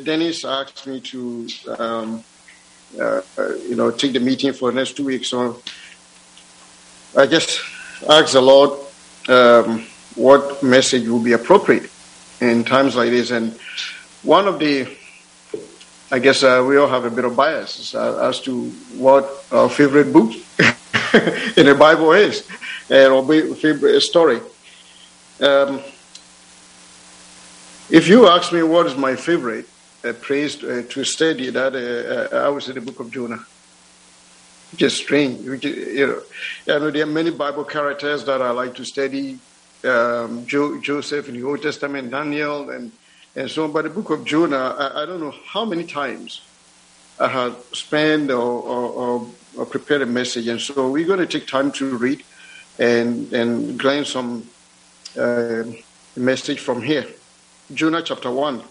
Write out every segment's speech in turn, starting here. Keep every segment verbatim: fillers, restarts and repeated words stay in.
Dennis asked me to, um, uh, uh, you know, take the meeting for the next two weeks. So I just asked the Lord um, what message would be appropriate in times like this. And one of the, I guess uh, we all have a bit of bias uh, as to what our favorite book in the Bible is, and our favorite story. Um, if you ask me what is my favorite uh, praise uh, to study, that uh, uh, I would say the book of Jonah. Just strange, which, you know. I know there are many Bible characters that I like to study. Um, jo- Joseph in the Old Testament, Daniel, and and so on. But the book of Jonah, I, I don't know how many times I have spent or, or, or, or prepared a message, and so we're going to take time to read and and glean some uh, message from here. Jonah chapter one.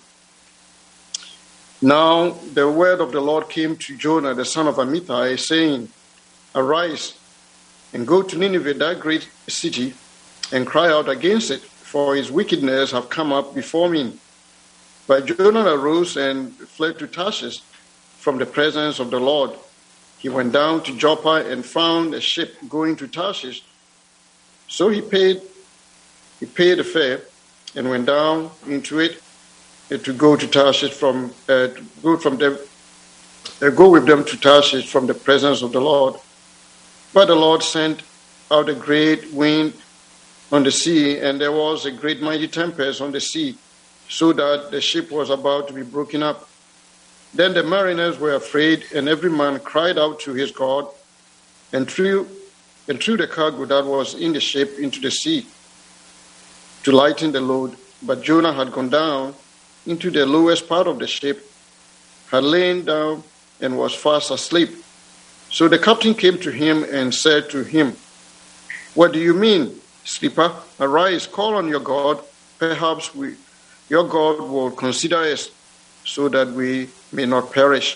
Now the word of the Lord came to Jonah, the son of Amittai, saying, "Arise and go to Nineveh, that great city, and cry out against it, for his wickedness have come up before me." But Jonah arose and fled to Tarshish from the presence of the Lord. He went down to Joppa and found a ship going to Tarshish. So he paid he paid the fare and went down into it to go to Tarshish from uh, to go from them uh, go with them to Tarshish from the presence of the Lord. But the Lord sent out a great wind on the sea, and there was a great mighty tempest on the sea, so that the ship was about to be broken up. Then the mariners were afraid, and every man cried out to his God, and threw and threw the cargo that was in the ship into the sea to lighten the load. But Jonah had gone down into the lowest part of the ship, had lain down, and was fast asleep. So the captain came to him and said to him, "What do you mean, sleeper? Arise, call on your God. Perhaps we, your God will consider us, so that we may not perish."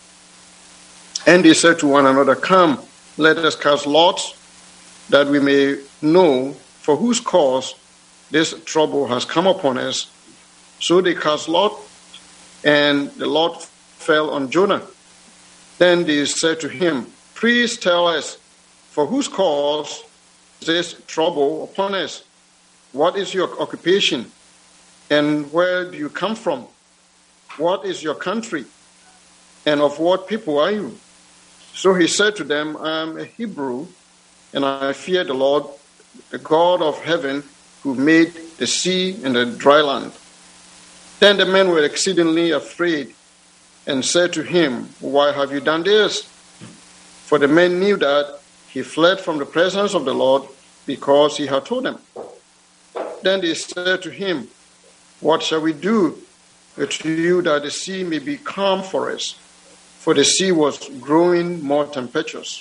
And they said to one another, "Come, let us cast lots, that we may know for whose cause this trouble has come upon us." So they cast lot, and the lot fell on Jonah. Then they said to him, "Please tell us, for whose cause this trouble upon us? What is your occupation, and where do you come from? What is your country, and of what people are you?" So he said to them, "I am a Hebrew, and I fear the Lord, the God of heaven, who made the sea and the dry land." Then the men were exceedingly afraid and said to him, "Why have you done this?" For the men knew that he fled from the presence of the Lord, because he had told them. Then they said to him, "What shall we do to you that the sea may be calm for us?" For the sea was growing more tempestuous.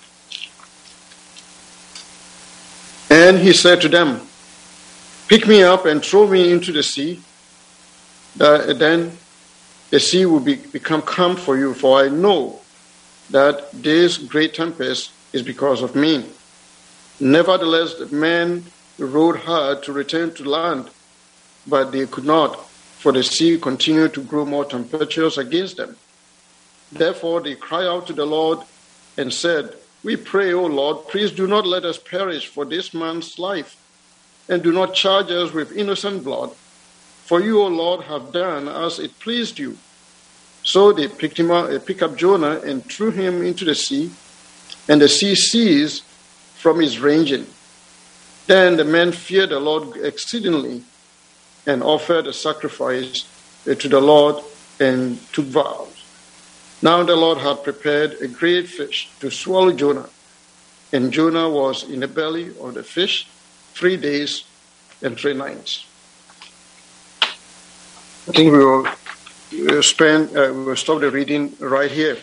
And he said to them, "Pick me up and throw me into the sea. That then the sea will be, become calm for you, for I know that this great tempest is because of me." Nevertheless, the men rowed hard to return to land, but they could not, for the sea continued to grow more tempestuous against them. Therefore they cried out to the Lord and said, "We pray, O Lord, please do not let us perish for this man's life, and do not charge us with innocent blood. For you, O Lord, have done as it pleased you." So they picked him up, picked up Jonah and threw him into the sea, and the sea ceased from his raging. Then the men feared the Lord exceedingly, and offered a sacrifice to the Lord and took vows. Now the Lord had prepared a great fish to swallow Jonah, and Jonah was in the belly of the fish three days and three nights. I think we will we'll spend uh, we will stop the reading right here.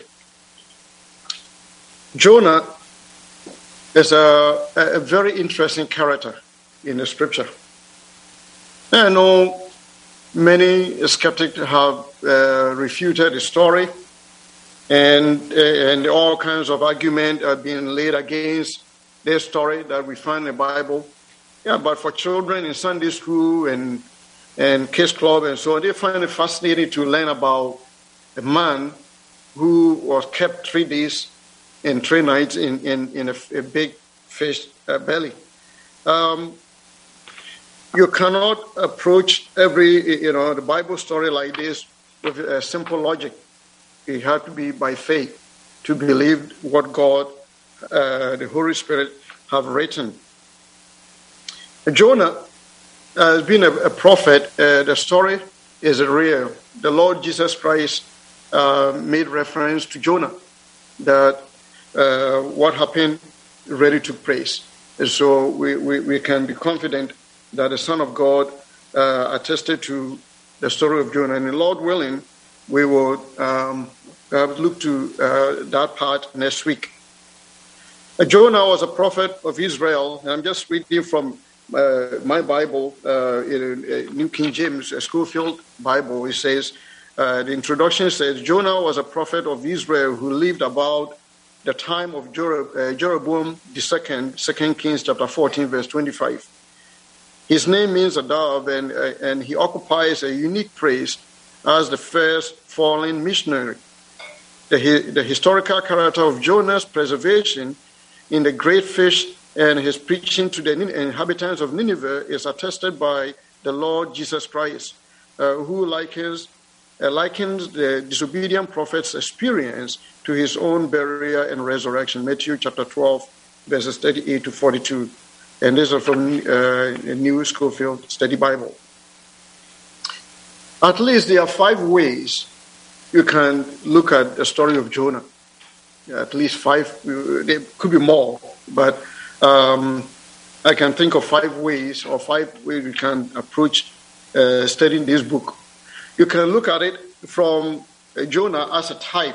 Jonah is a, a very interesting character in the scripture. I know many skeptics have uh, refuted the story, and uh, and all kinds of arguments are being laid against this story that we find in the Bible. Yeah, but for children in Sunday school and and Kids Club and so on. They find it fascinating to learn about a man who was kept three days and three nights in, in, in a, a big fish uh, belly. Um, you cannot approach every, you know, the Bible story like this with a simple logic. It had to be by faith to believe what God, uh, the Holy Spirit, have written. Jonah has been a, a prophet. Uh, the story is real. The Lord Jesus Christ uh, made reference to Jonah, that uh, what happened really took place. And so we, we, we can be confident that the Son of God uh, attested to the story of Jonah. And the Lord willing, we will um, look to uh, that part next week. Uh, Jonah was a prophet of Israel, and I'm just reading from uh, my Bible, uh, in uh, New King James, a Schofield Bible. It says, uh, the introduction says, Jonah was a prophet of Israel who lived about the time of Jerob- uh, Jeroboam the second, Second Kings chapter fourteen, verse twenty-five. His name means a dove, and, uh, and he occupies a unique place as the first fallen missionary. The, the historical character of Jonah's preservation in the great fish and his preaching to the inhabitants of Nineveh is attested by the Lord Jesus Christ, uh, who likens, uh, likens the disobedient prophet's experience to his own burial and resurrection. Matthew chapter twelve, verses thirty-eight to forty-two. And this is from uh, the New Schofield Study Bible. At least there are five ways you can look at the story of Jonah. At least five, there could be more, but um, I can think of five ways or five ways you can approach uh, studying this book. You can look at it from uh, Jonah as a type.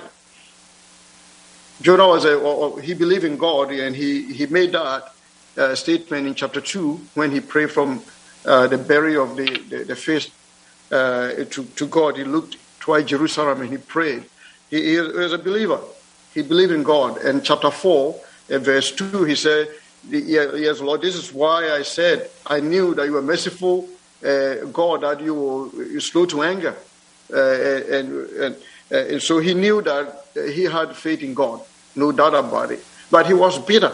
Jonah was a, or, or he believed in God, and he, he made that uh, statement in chapter two when he prayed from uh, the belly of the, the, the fish uh, to, to God. He looked toward Jerusalem and he prayed. He, he was a believer. He believed in God. And chapter four, uh, verse two, he said, yes, Lord, this is why I said, I knew that you were merciful, uh, God, that you were you're slow to anger. Uh, and, and, uh, and so he knew that he had faith in God, no doubt about it. But he was bitter.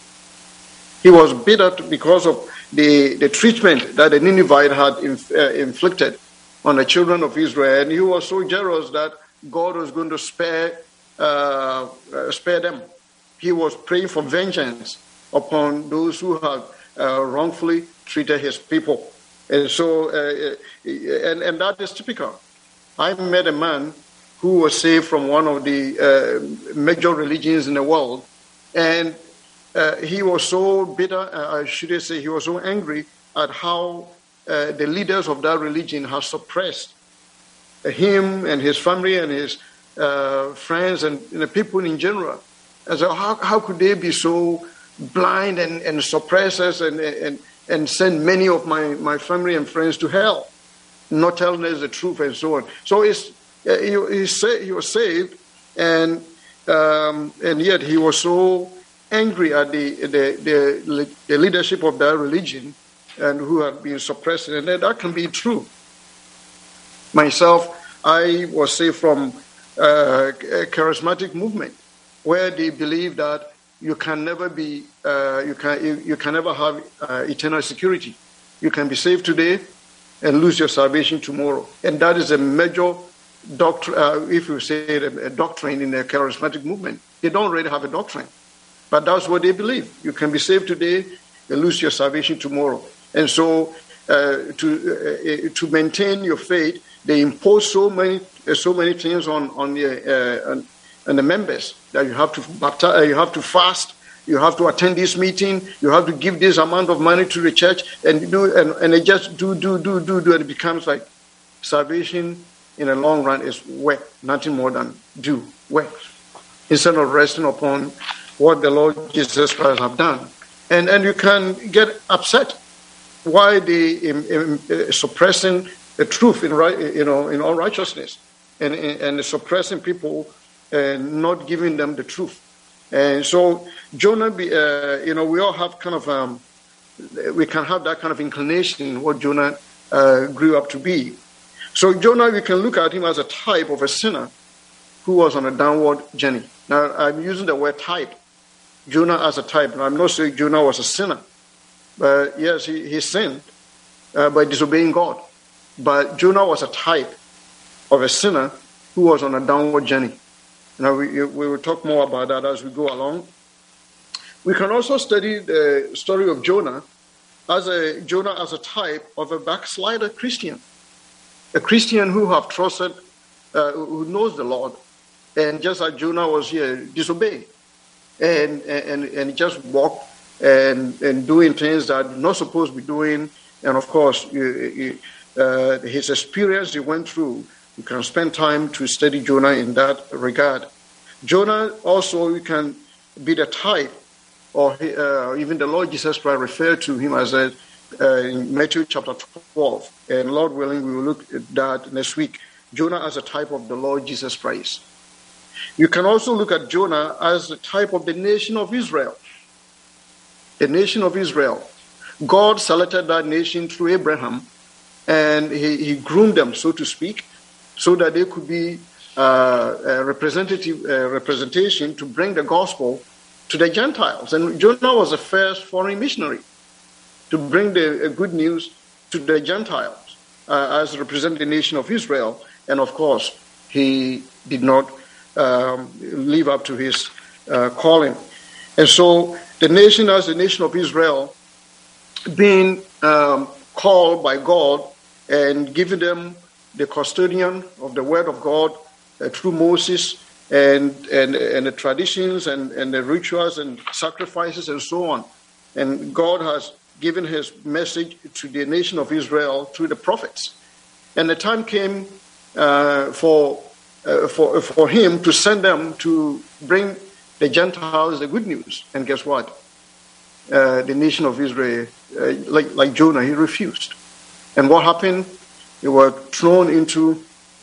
He was bitter because of the, the treatment that the Ninevite had inf- uh, inflicted on the children of Israel. And he was so jealous that God was going to spare uh, uh, spare them. He was praying for vengeance upon those who had uh, wrongfully treated his people. And so, uh, and, and that is typical. I met a man who was saved from one of the uh, major religions in the world, and uh, he was so bitter, uh, I should say, he was so angry at how uh, the leaders of that religion have suppressed him and his family and his uh, friends and, and the people in general. And so how, how could they be so blind and, and suppress us and, and, and send many of my, my family and friends to hell, not telling us the truth and so on. So it's, uh, he, he, sa- he was saved, and um, and yet he was so angry at the, the, the, the leadership of that religion and who had been suppressed. And that can be true. Myself, I was saved from uh, a charismatic movement where they believe that you can never be, uh, you can you, you can never have uh, eternal security. You can be saved today and lose your salvation tomorrow, and that is a major doctrine. Uh, if you say it, a, a doctrine in the charismatic movement, they don't really have a doctrine, but that's what they believe. You can be saved today and lose your salvation tomorrow, and so uh, to uh, to maintain your faith, they impose so many uh, so many things on on the uh, on, and the members that you have to baptize, you have to fast, you have to attend this meeting, you have to give this amount of money to the church, and do and, and they just do do do do do, and it becomes like salvation in the long run is work, nothing more than do work, instead of resting upon what the Lord Jesus Christ have done, and and you can get upset why they um, um, uh, suppressing the truth in right, you know, in all righteousness, and and, and suppressing people. And not giving them the truth. And so Jonah, uh, you know, we all have kind of, um, we can have that kind of inclination, what Jonah uh, grew up to be. So Jonah, we can look at him as a type of a sinner who was on a downward journey. Now, I'm using the word type. Jonah as a type. Now, I'm not saying Jonah was a sinner. But yes, he, he sinned uh, by disobeying God. But Jonah was a type of a sinner who was on a downward journey. Now, we, we will talk more about that as we go along. We can also study the story of Jonah as a Jonah as a type of a backslider Christian. A Christian who have trusted, uh, who knows the Lord, and just like Jonah was here, disobeyed, and and and just walked and and doing things that you're not supposed to be doing. And of course, you, you, uh, his experience he went through, you can spend time to study Jonah in that regard. Jonah also, you can be the type, or uh, even the Lord Jesus Christ referred to him as a Uh, in Matthew chapter twelve, and Lord willing, we will look at that next week. Jonah as a type of the Lord Jesus Christ. You can also look at Jonah as a type of the nation of Israel. The nation of Israel. God selected that nation through Abraham, and he, he groomed them, so to speak, so that they could be uh, a representative uh, representation to bring the gospel to the Gentiles. And Jonah was the first foreign missionary to bring the uh, good news to the Gentiles uh, as represent the nation of Israel. And of course, he did not um, live up to his uh, calling. And so the nation as the nation of Israel being um, called by God and giving them the custodian of the word of God uh, through Moses and, and, and the traditions and, and the rituals and sacrifices and so on. And God has given his message to the nation of Israel through the prophets. And the time came uh, for, uh, for, for him to send them to bring the Gentiles the good news. And guess what? Uh, the nation of Israel, uh, like, like Jonah, he refused. And what happened? They were thrown into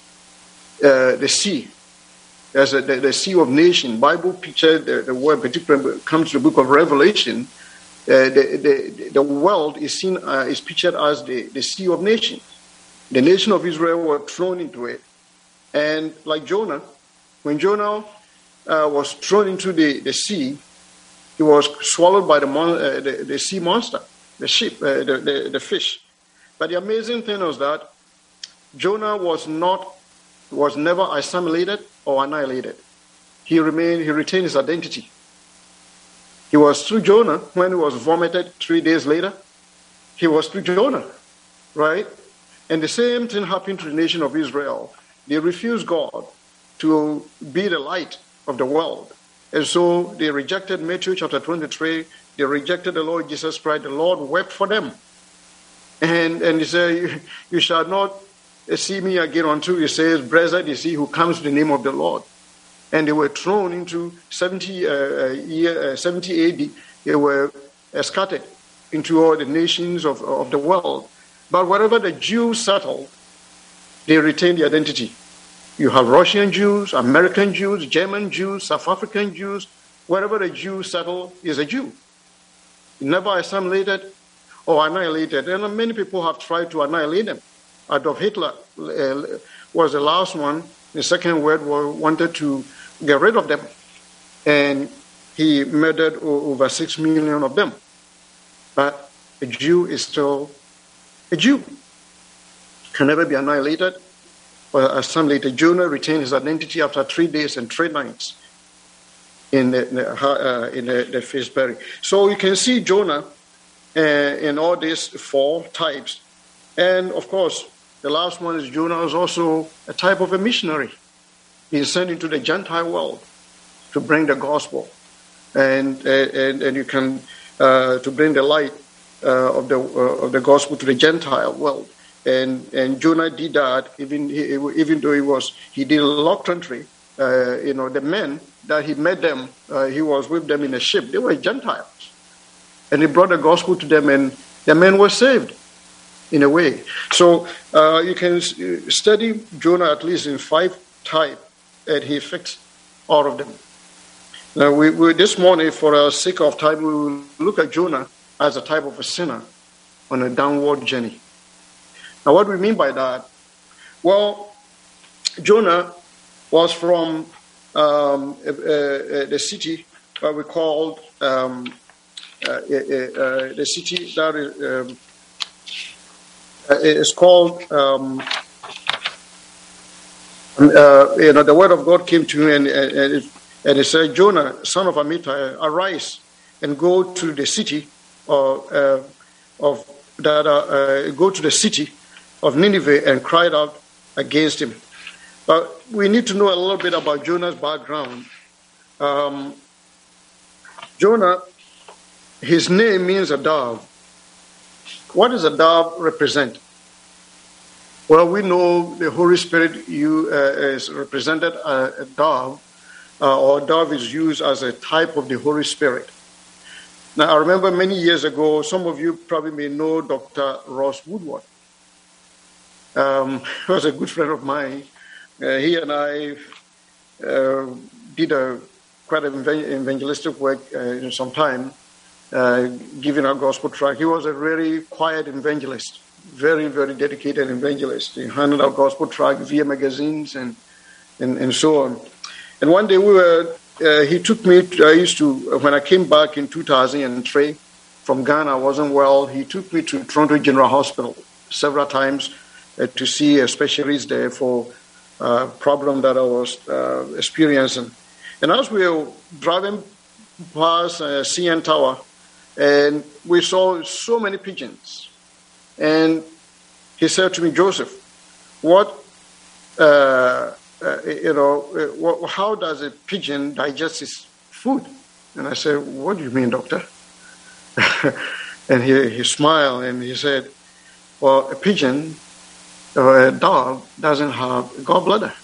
uh, the sea. There's a, the, the sea of nation. Bible picture, the, the word particularly comes to the book of Revelation. Uh, the, the, the world is seen uh, is pictured as the, the sea of nations. The nation of Israel were thrown into it. And like Jonah, when Jonah uh, was thrown into the, the sea, he was swallowed by the, mon- uh, the, the sea monster, the ship, uh, the, the, the fish. But the amazing thing was that Jonah was not, was never assimilated or annihilated. He remained, he retained his identity. He was through Jonah when he was vomited three days later. He was through Jonah, right? And the same thing happened to the nation of Israel. They refused God to be the light of the world. And so they rejected Matthew chapter twenty-three. They rejected the Lord Jesus Christ. The Lord wept for them. And, and he said, you, you shall not see me again until he says, blessed is he who comes in the name of the Lord. And they were thrown into seventy, uh, year, uh, seventy A D. They were uh, scattered into all the nations of, of the world. But wherever the Jews settled, they retained the identity. You have Russian Jews, American Jews, German Jews, South African Jews. Wherever the Jew settled is a Jew. Never assimilated or annihilated. And many people have tried to annihilate them. Adolf Hitler uh, was the last one. The Second World War wanted to get rid of them. And he murdered over six million of them. But a Jew is still a Jew. Can never be annihilated or assimilated. Jonah retained his identity after three days and three nights in the, uh, in the, the fish berry. So you can see Jonah uh, in all these four types. And of course, the last one is Jonah is also a type of a missionary. He's sent into the Gentile world to bring the gospel, and and and you can uh, to bring the light uh, of the uh, of the gospel to the Gentile world. And and Jonah did that, even even though he was he did a lot of country. Uh, you know, the men that he met them, uh, he was with them in a ship. They were Gentiles, and he brought the gospel to them, and the men were saved in a way. So uh, you can study Jonah at least in five types. And he fixed all of them. Now, we, we, this morning, for the sake of time, we will look at Jonah as a type of a sinner on a downward journey. Now, what do we mean by that? Well, Jonah was from um, uh, uh, the city that we called um, uh, uh, uh, the city that is, um, uh, is called. Um, uh, you know, the word of God came to him, and and, it, and it said, "Jonah, son of Amittai, arise and go to the city of uh, of that. Uh, uh, go to the city of Nineveh and cried out against him." But we need to know a little bit about Jonah's background. Um, Jonah, his name means a dove. What does a dove represent? Well, we know the Holy Spirit you, uh, is represented uh, a dove, uh, or dove is used as a type of the Holy Spirit. Now, I remember many years ago, some of you probably may know Doctor Ross Woodward. Um, he was a good friend of mine. Uh, he and I uh, did a quite an evangelistic work uh, in some time, uh, giving our gospel tract. He was a very quiet evangelist, very, very dedicated evangelist. He handed out gospel tract via magazines and, and, and so on. And one day we were, uh, he took me, to, I used to, when I came back in two thousand three from Ghana, I wasn't well. He took me to Toronto General Hospital several times uh, to see a specialist there for Uh, problem that I was uh, experiencing. And as we were driving past uh, C N Tower, and we saw so many pigeons. And he said to me, "Joseph, what, uh, uh, you know, uh, what, how does a pigeon digest its food?" And I said, "What do you mean, doctor?" And he, he smiled and he said, "Well, a pigeon, a dog doesn't have a gallbladder."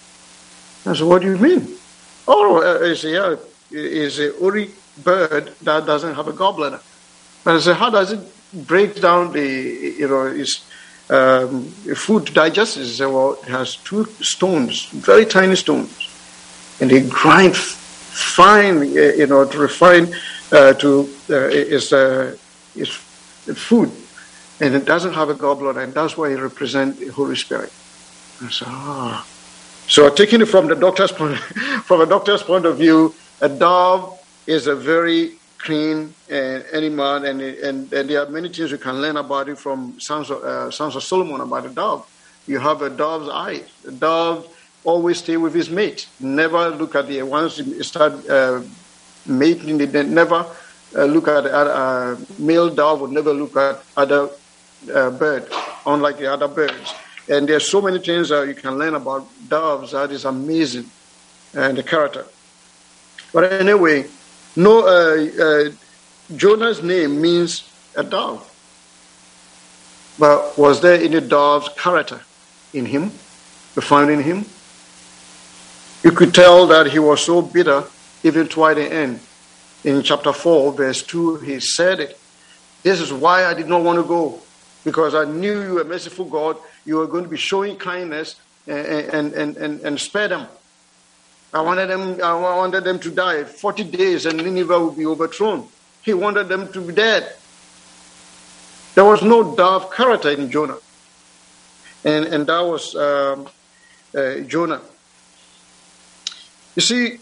I said, "What do you mean?" "Oh, I said, yeah, it's the only bird that doesn't have a gallbladder." But I said, "How does it break down the, you know, its um, food to digest it?" He said, "Well, it has two stones, very tiny stones, and they grind fine, you know, to refine uh, to uh, its, uh, its food. And it doesn't have a gallbladder, and that's why it represents the Holy Spirit." I said, "Ah." So taking it from the doctor's point, from a doctor's point of view, a dove is a very clean uh, animal, and, and and there are many things you can learn about it from Songs of, uh, Songs of Solomon about a dove. You have a dove's eye. A dove always stay with his mate. Never look at the once you start uh, mating, they never uh, look at a uh, male dove would never look at other. Uh, bird, unlike the other birds. And there's so many things that you can learn about doves that is amazing, and the character. But anyway, no, uh, uh, Jonah's name means a dove. But was there any dove's character in him, found in him? You could tell that he was so bitter even toward the end. In chapter four, verse two, he said it. "This is why I did not want to go. Because I knew you were a merciful God, you were going to be showing kindness and and and, and spare them. I wanted them I wanted them to die. Forty days and Nineveh would be overthrown." He wanted them to be dead. There was no dove character in Jonah. And and that was um, uh, Jonah. You see,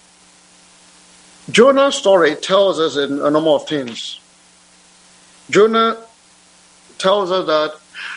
Jonah's story tells us a, a number of things. Jonah tells us that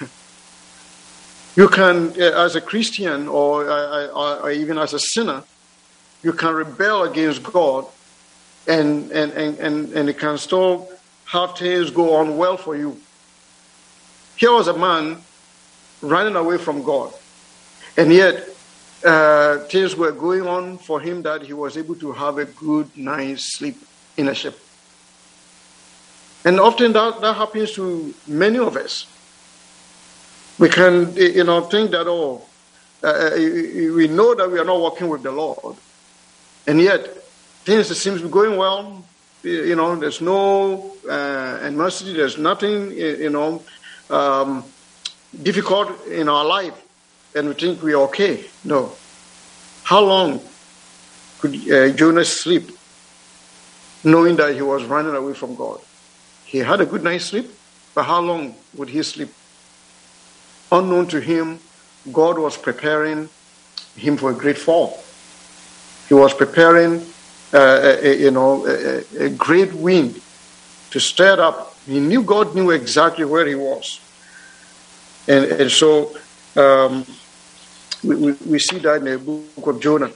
you can, as a Christian or, or, or even as a sinner, you can rebel against God, and and, and, and and it can still have things go on well for you. Here was a man running away from God, and yet uh, things were going on for him that he was able to have a good night's sleep in a ship. And often that, that happens to many of us. We can, you know, think that, oh, uh, we know that we are not working with the Lord. And yet, things seem to be going well. You know, there's no uh, adversity, there's nothing, you know, um, difficult in our life. And we think we are okay. No. How long could uh, Jonah sleep knowing that he was running away from God? He had a good night's sleep, but how long would he sleep? unknown to him, God was preparing him for a great fall. He was preparing, uh, a, you know, a, a great wind to stir it up. He knew God knew exactly where he was. And, and so um, we, we, we see that in the book of Jonah.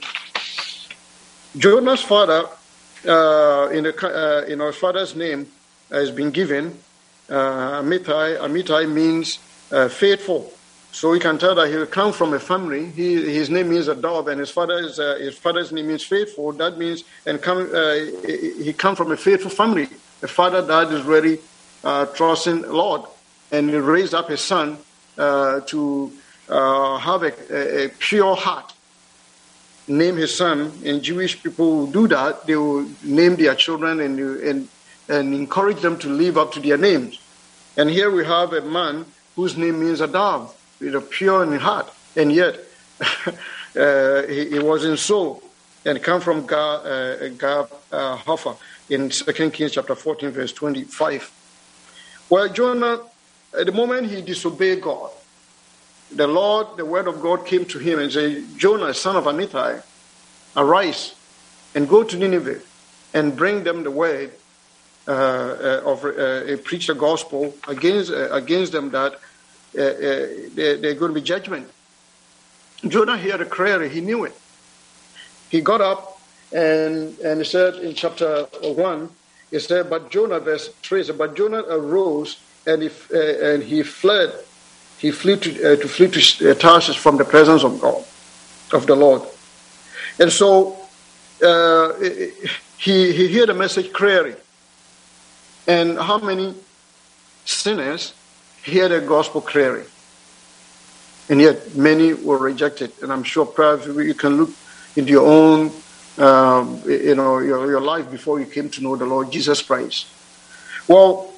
Jonah's father, uh, in the, uh, you know, his father's name has been given, uh, Amittai. Amittai means uh, faithful. So we can tell that he come from a family. He, his name means a dove, and his father's uh, his father's name means faithful. That means, and come, uh, he come from a faithful family. A father that is really uh, trusting the Lord, and he raised up his son uh, to uh, have a, a pure heart. Name his son, and Jewish people will do that. They will name their children and and and encourage them to live up to their names. And here we have a man whose name means a dove. You know, pure in heart, and yet uh, he, he wasn't so, and come from Gar, uh, Gar uh, Hoffer in Second Kings chapter fourteen, verse twenty-five. Well, Jonah, at the moment he disobeyed God, the Lord, the word of God came to him and said, Jonah, son of Amittai, arise and go to Nineveh and bring them the word uh, uh, of uh, preach the gospel against uh, against them that Uh, uh, there, there's going to be judgment. Jonah heard a prayer, he knew it. He got up and and he said in chapter one, he said, but Jonah, verse three, said, but Jonah arose and he uh, and he fled, he flew to uh, to flee to uh, Tarshish from the presence of God, of the Lord. And so uh, he he heard the message clearly. And how many sinners hear the gospel clearly, and yet many were rejected? And I'm sure perhaps you can look into your own, um, you know, your, your life before you came to know the Lord Jesus Christ. Well,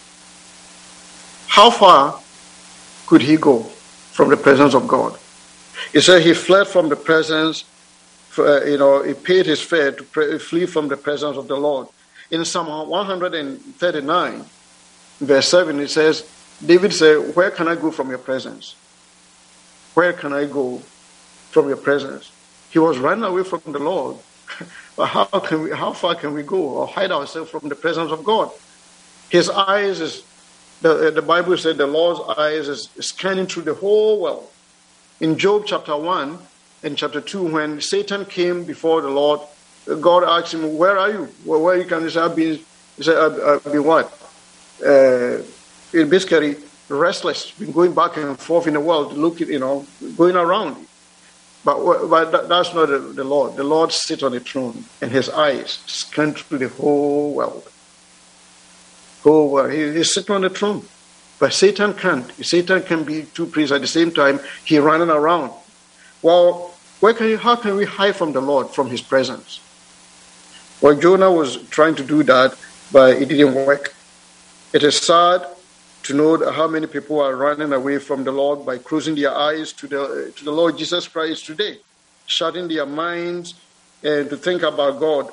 how far could he go from the presence of God? He said he fled from the presence. For, you know, he paid his fare to pre- flee from the presence of the Lord. In Psalm one thirty-nine, verse seven, it says, David said, where can I go from your presence? Where can I go from your presence? He was running away from the Lord. But how can we, how far can we go or hide ourselves from the presence of God? His eyes is, the, the Bible said the Lord's eyes is scanning through the whole world. In Job chapter one and chapter two, when Satan came before the Lord, God asked him, where are you? Well, where you can say, I've been, he said, I've, I've been what? Uh, basically restless, been going back and forth in the world, looking, you know, going around. But, but that, that's not the, the Lord. The Lord sits on the throne, and his eyes scan through the whole world. Whole world. He, he's sitting on the throne. But Satan can't. Satan can be two priests at the same time. He's running around. Well, where can you, how can we hide from the Lord, from his presence? Well, Jonah was trying to do that, but it didn't work. It is sad to know how many people are running away from the Lord by closing their eyes to the to the Lord Jesus Christ today, shutting their minds and to think about God.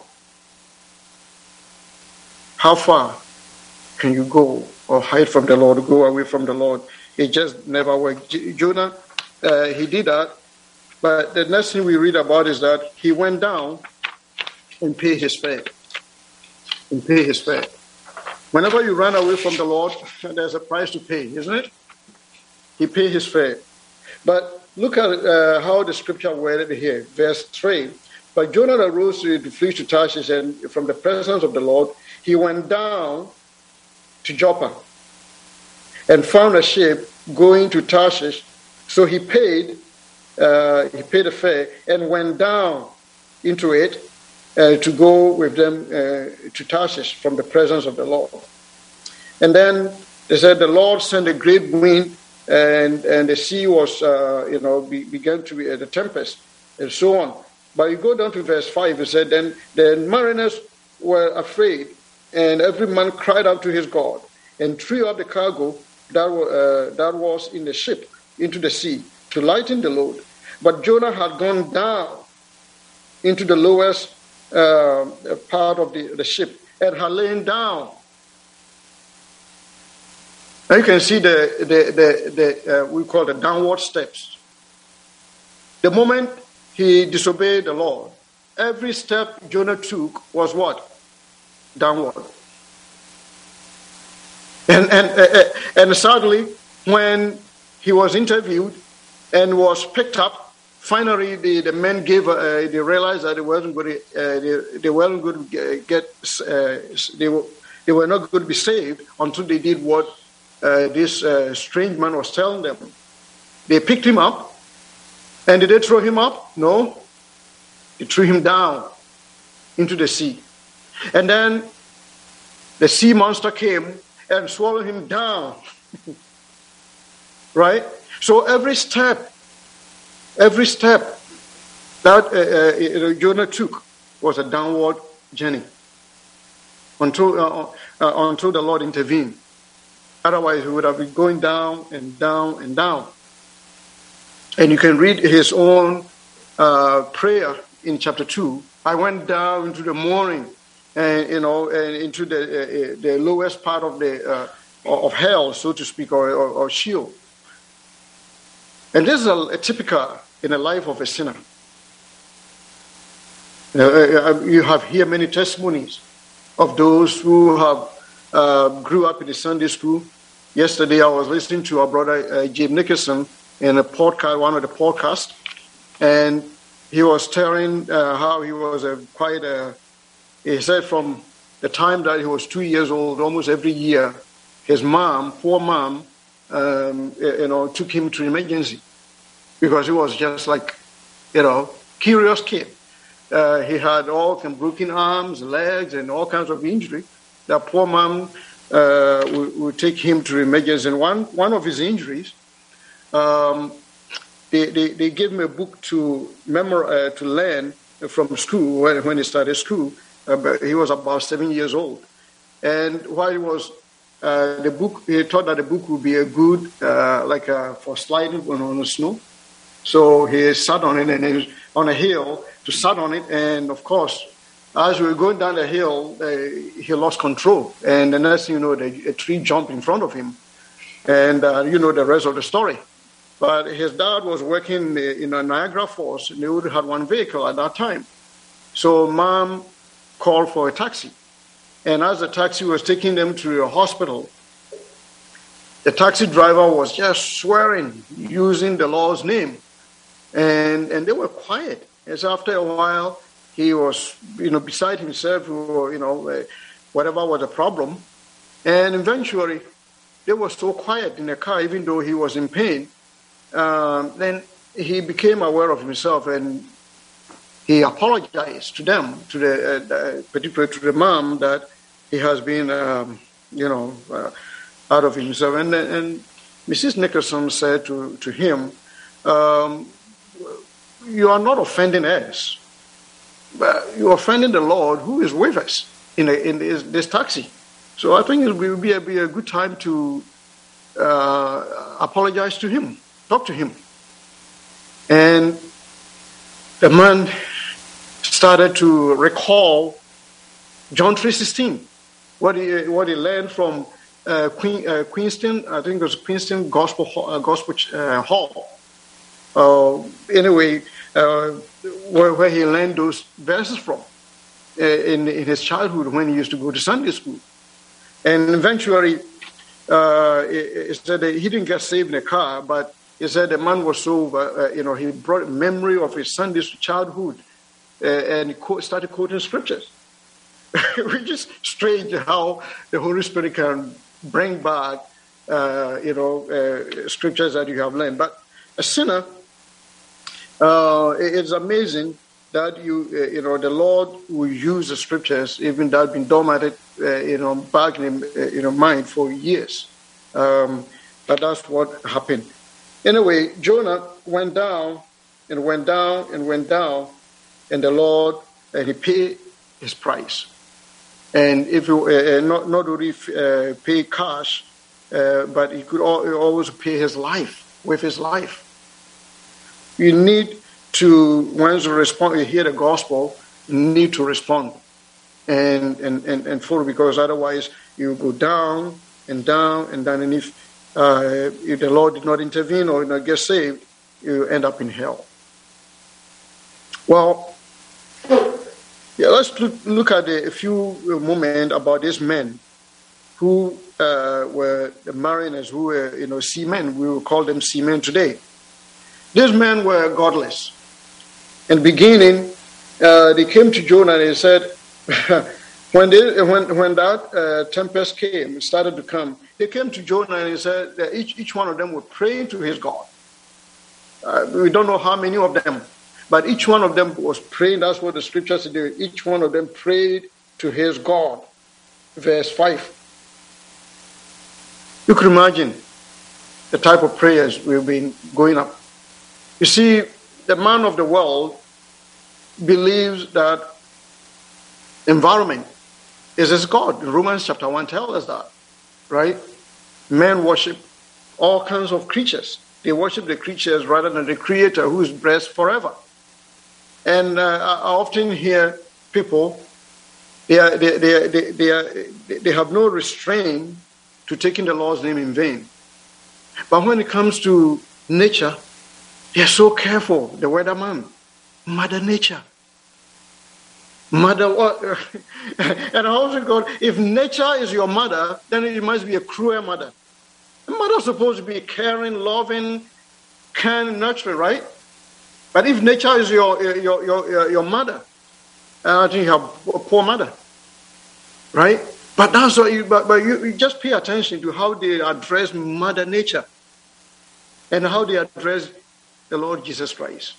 How far can you go or hide from the Lord, go away from the Lord? It just never worked. Jonah, uh, he did that, but the next thing we read about is that he went down and paid his fare. And paid his fare. Whenever you run away from the Lord, there's a price to pay, isn't it? He paid his fare. But look at uh, how the scripture worded here, verse three. But Jonah arose to flee to Tarshish, and from the presence of the Lord, he went down to Joppa and found a ship going to Tarshish. So he paid, uh, he paid a fare and went down into it uh, to go with them uh, to Tarshish from the presence of the Lord. And then they said the Lord sent a great wind, and and the sea was, uh, you know, be, began to be at a tempest, and so on. But you go down to verse five, it said, then the mariners were afraid, and every man cried out to his God, and threw out the cargo that, uh, that was in the ship into the sea to lighten the load. But Jonah had gone down into the lowest uh, part of the, the ship and had lain down. Now you can see the, the, the, the uh, we call the downward steps. The moment he disobeyed the Lord, every step Jonah took was what? Downward. And, and, uh, and sadly, when he was interviewed and was picked up, finally the, the men gave, uh, they realized that they weren't going to, uh, they, they weren't going to get, uh, they, were, they were not going to be saved until they did what uh, this uh, strange man was telling them. They picked him up, and did they throw him up? No. They threw him down into the sea. And then the sea monster came and swallowed him down. Right? So every step, every step that uh, uh, Jonah took was a downward journey until, uh, uh, until the Lord intervened. Otherwise, he would have been going down and down and down. And you can read his own uh, prayer in chapter two. I went down into the morning, and you know, and into the uh, the lowest part of the uh, of hell, so to speak, or, or, or Sheol. And this is a, a typical in the life of a sinner. Uh, you have here many testimonies of those who have uh, grew up in the Sunday school. Yesterday, I was listening to our brother uh, James Nickerson in a podcast, one of the podcasts, and he was telling uh, how he was a quite a. He said from the time that he was two years old, almost every year, his mom, poor mom, um, you know, took him to emergency because he was just like, you know, curious kid. Uh, he had all kinds of broken arms, legs, and all kinds of injury. That poor mom uh, would, would take him to emergency. And one one of his injuries, um, they, they they gave him a book to memor uh, to learn from school when when he started school. Uh, but he was about seven years old, and while he was uh, the book, he thought that the book would be a good uh, like uh, for sliding on, on the snow. So he sat on it and he was on a hill to sat on it, and of course, as we were going down the hill, uh, he lost control, and the next thing you know, the, a tree jumped in front of him, and uh, you know the rest of the story. But his dad was working in a Niagara Falls, and they only had one vehicle at that time. So mom called for a taxi, and as the taxi was taking them to a hospital, the taxi driver was just swearing, using the Lord's name, and and they were quiet. And so after a while, he was, you know, beside himself, or, you know, uh, whatever was the problem. And eventually, they were so quiet in the car, even though he was in pain. Um, then he became aware of himself, and he apologized to them, to the, uh, the particularly to the mom, that he has been, um, you know, uh, out of himself. And, and Missus Nickerson said to, to him, um, you are not offending us, but you're offending the Lord who is with us in, a, in this, this taxi. So I think it will be a, be a good time to uh, apologize to him, talk to him. And the man started to recall John three sixteen, what he, what he learned from uh, Queen, uh, Queenston, I think it was Queenston Gospel, uh, Gospel uh, Hall. Uh, anyway, uh, where, where he learned those verses from uh, in, in his childhood when he used to go to Sunday school. And eventually, uh, he said that he didn't get saved in a car, but he said the man was so, uh, you know, he brought memory of his Sunday childhood uh, and he started quoting scriptures. Which is strange how the Holy Spirit can bring back, uh, you know, uh, scriptures that you have learned. But a sinner, Uh, it's amazing that you, uh, you know, the Lord will use the scriptures, even that have been dormant, uh, you know, back in, uh, you know, mind for years. Um, but that's what happened. Anyway, Jonah went down and went down and went down, and the Lord, and he paid his price. And if you uh, not not only uh, pay cash, uh, but he could always pay his life with his life. You need to, once you respond, you hear the gospel, you need to respond and, and, and, and follow, because otherwise you go down and down and down. And if, uh, if the Lord did not intervene or not get saved, you end up in hell. Well, yeah, let's look, look at a, a few moments about these men who uh, were the mariners, who were, you know, seamen. We will call them seamen today. These men were godless. In the beginning, uh, they came to Jonah and they said, when they, when when that uh, tempest came, it started to come, they came to Jonah and they said that each, each one of them were praying to his God. Uh, we don't know how many of them, but each one of them was praying. That's what the scriptures say. Each one of them prayed to his God. Verse five. You could imagine the type of prayers we've been going up. You see, the man of the world believes that environment is his God. Romans chapter one tells us that, right? Men worship all kinds of creatures. They worship the creatures rather than the Creator who is blessed forever. And uh, I often hear people, they, are, they, they, they, they, are, they have no restraint to taking the Lord's name in vain. But when it comes to nature, they are so careful. The weatherman, Mother Nature. Mother what? And I also go, if nature is your mother, then it must be a cruel mother. The mother is supposed to be caring, loving, kind, nurturing, right? But if nature is your your your your, your mother, uh, I think you have a poor mother, right? But that's what you. But, but you, you just pay attention to how they address Mother Nature, and how they address the Lord Jesus Christ.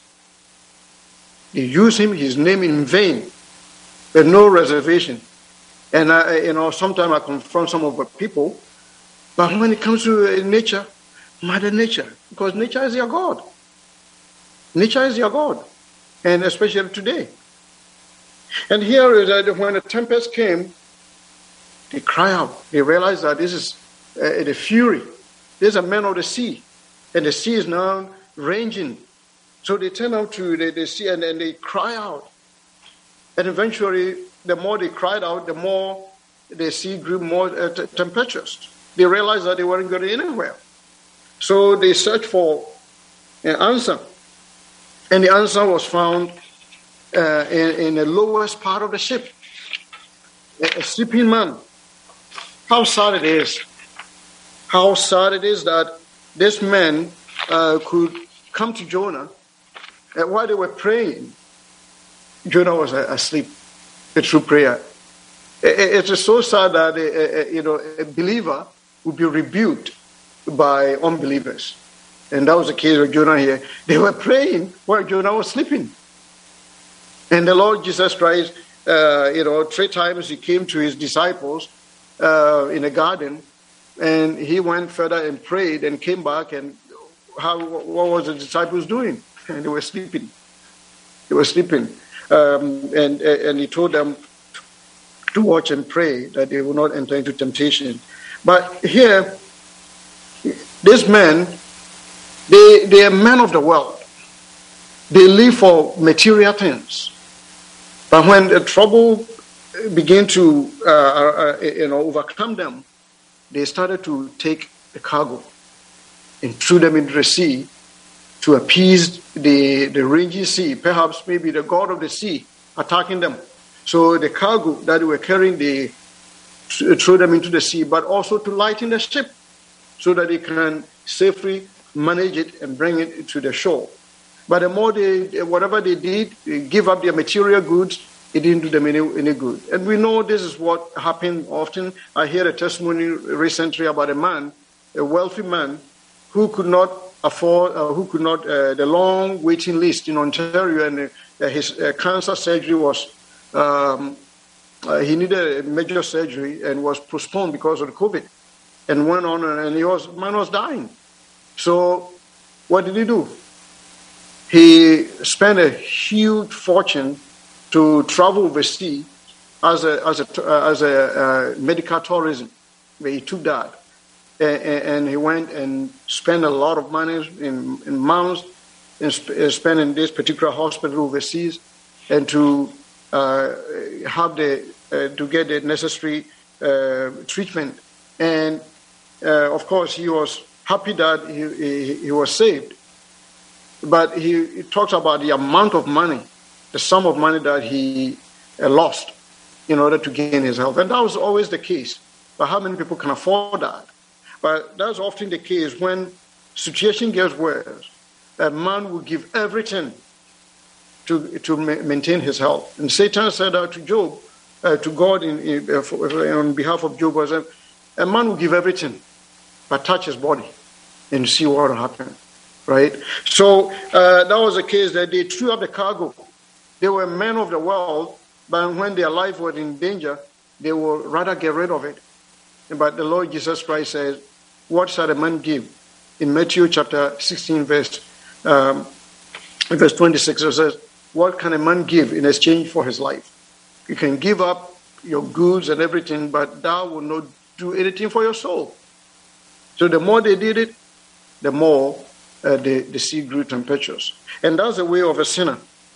They use him, his name in vain, with no reservation. And I, you know, sometimes I confront some of the people. But when it comes to nature, Mother Nature, because nature is your God. Nature is your God, and especially today. And here is that when the tempest came, they cry out. They realize that this is uh, the fury. There's a man of the sea, and the sea is now raging. So they turn out to the, the sea and, and they cry out. And eventually, the more they cried out, the more the sea grew more uh, t- tempestuous. They realized that they weren't going anywhere. So they searched for an answer. And the answer was found uh, in, in the lowest part of the ship. A, a sleeping man. How sad it is. How sad it is that this man uh, could come to Jonah. And while they were praying, Jonah was asleep. A true prayer. It is so sad that a, a, you know a believer would be rebuked by unbelievers, and that was the case with Jonah here. They were praying while Jonah was sleeping, and the Lord Jesus Christ, uh, you know, three times he came to his disciples uh, in a garden, and he went further and prayed and came back, and how what was the disciples doing? And they were sleeping. They were sleeping, um, and and he told them to watch and pray that they will not enter into temptation. But here, these men, they they are men of the world. They live for material things. But when the trouble began to uh, uh, you know overcome them, they started to take the cargo and threw them into the sea to appease the, the raging sea, perhaps maybe the god of the sea attacking them. So the cargo that they were carrying, they threw them into the sea, but also to lighten the ship so that they can safely manage it and bring it to the shore. But the more they, whatever they did, they give up their material goods, it didn't do them any, any good. And we know this is what happened often. I heard a testimony recently about a man, a wealthy man, who could not afford, uh, who could not, uh, the long waiting list in Ontario, and uh, his uh, cancer surgery was, um, uh, he needed a major surgery and was postponed because of the COVID, and went on, and he was, man was dying. So what did he do? He spent a huge fortune to travel overseas as a as a uh, as a uh, medical tourism, where he took that. And he went and spent a lot of money in, in months and spent in this particular hospital overseas, and to uh, have the uh, to get the necessary uh, treatment. And uh, of course, he was happy that he, he, he was saved. But he, he talks about the amount of money, the sum of money that he uh, lost in order to gain his health. And that was always the case. But how many people can afford that? But that's often the case when situation gets worse. A man will give everything to to ma- maintain his health. And Satan said that to Job, uh, to God in, in, uh, for, on behalf of Job, was a, a man will give everything, but touch his body and see what will happen. Right? So uh, that was the case that they threw up the cargo. They were men of the world, but when their life was in danger, they would rather get rid of it. But the Lord Jesus Christ says, what shall a man give? In Matthew chapter sixteen, verse, um, verse twenty-six, it says, what can a man give in exchange for his life? You can give up your goods and everything, but thou will not do anything for your soul. So the more they did it, the more uh, the, the sea grew tempestuous. And that's the way of a sinner.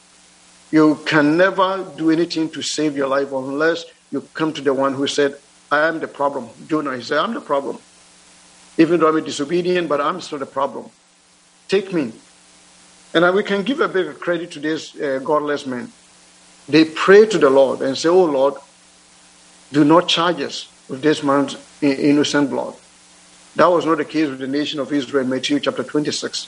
You can never do anything to save your life unless you come to the one who said, I am the problem. Jonah, he said, I'm the problem. Even though I'm disobedient, but I'm still the problem. Take me. And we can give a bit of credit to these uh, godless men. They pray to the Lord and say, oh Lord, do not charge us with this man's innocent blood. That was not the case with the nation of Israel in Matthew chapter twenty-six.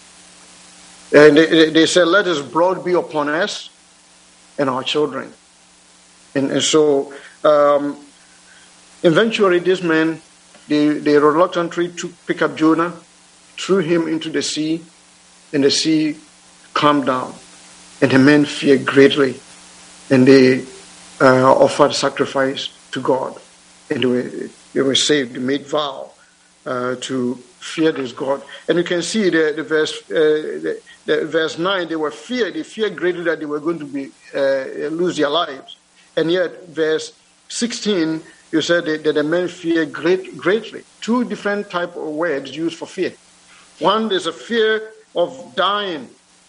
And they, they said, let his blood be upon us and our children. And, and so, um, eventually, these men, they, they reluctantly took, pick up Jonah, threw him into the sea, and the sea calmed down. And the men feared greatly, and they uh, offered sacrifice to God. And they were, they were saved, they made vow uh, to fear this God. And you can see the, the verse uh, the, the verse nine, they were feared, they feared greatly that they were going to be uh, lose their lives. And yet, verse sixteen, you said that the men fear great, greatly. Two different type of words used for fear. One is a fear of dying.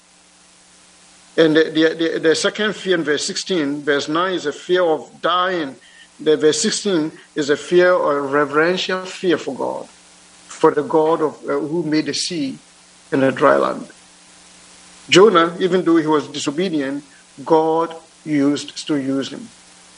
And the, the, the, the second fear in verse sixteen, verse nine is a fear of dying. The verse sixteen is a fear or a reverential fear for God, for the God of uh, who made the sea and the dry land. Jonah, even though he was disobedient, God used still used him.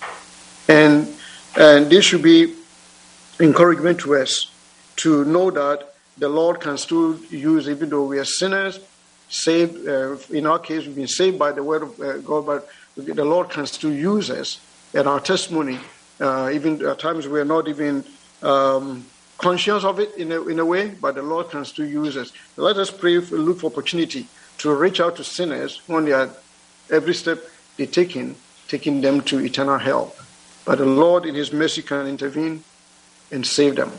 And And this should be encouragement to us to know that the Lord can still use, even though we are sinners, saved. Uh, in our case, we've been saved by the word of uh, God, but the Lord can still use us. And our testimony, uh, even at times we are not even um, conscious of it in a, in a way, but the Lord can still use us. Let us pray, for, look for opportunity to reach out to sinners when they are, every step they take in, taking them to eternal hell. But the Lord in his mercy can intervene and save them.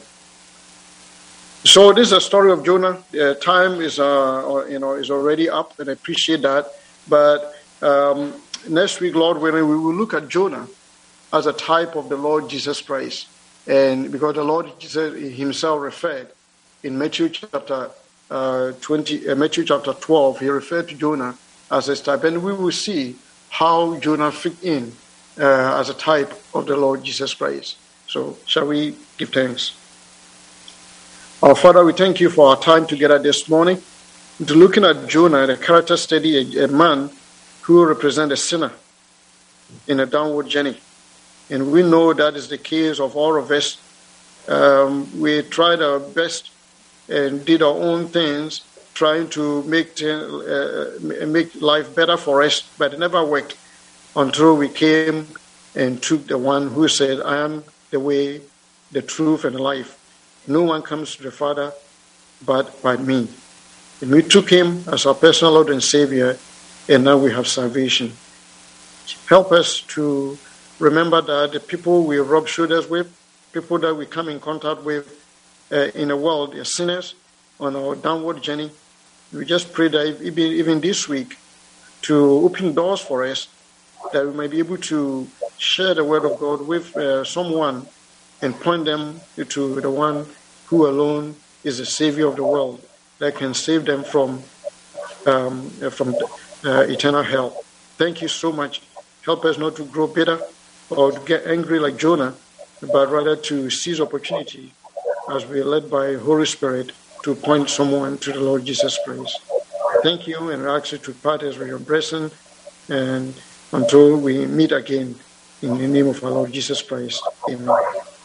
So this is a story of Jonah. Uh, time is uh, you know is already up, and I appreciate that. But um, next week, Lord willing, we will look at Jonah as a type of the Lord Jesus Christ. And because the Lord Jesus himself referred in Matthew chapter uh, twenty, uh, Matthew chapter twelve, he referred to Jonah as a type. And we will see how Jonah fit in Uh, as a type of the Lord Jesus Christ. So, shall we give thanks? Our Father, we thank you for our time together this morning. To looking at Jonah, the character study, a, a man who represents a sinner in a downward journey. And we know that is the case of all of us. Um, we tried our best and did our own things, trying to make, uh, make life better for us, but it never worked. Until we came and took the one who said, I am the way, the truth, and the life. No one comes to the Father but by me. And we took him as our personal Lord and Savior, and now we have salvation. Help us to remember that the people we rub shoulders with, people that we come in contact with uh, in the world, they are sinners on our downward journey. We just pray that even, even this week to open doors for us, that we might be able to share the word of God with uh, someone and point them to the one who alone is the Savior of the world, that can save them from um, from uh, eternal hell. Thank you so much. Help us not to grow bitter or to get angry like Jonah, but rather to seize opportunity as we are led by Holy Spirit to point someone to the Lord Jesus Christ. Thank you, and I ask you to part us with your blessing, and until we meet again, in the name of our Lord Jesus Christ. Amen.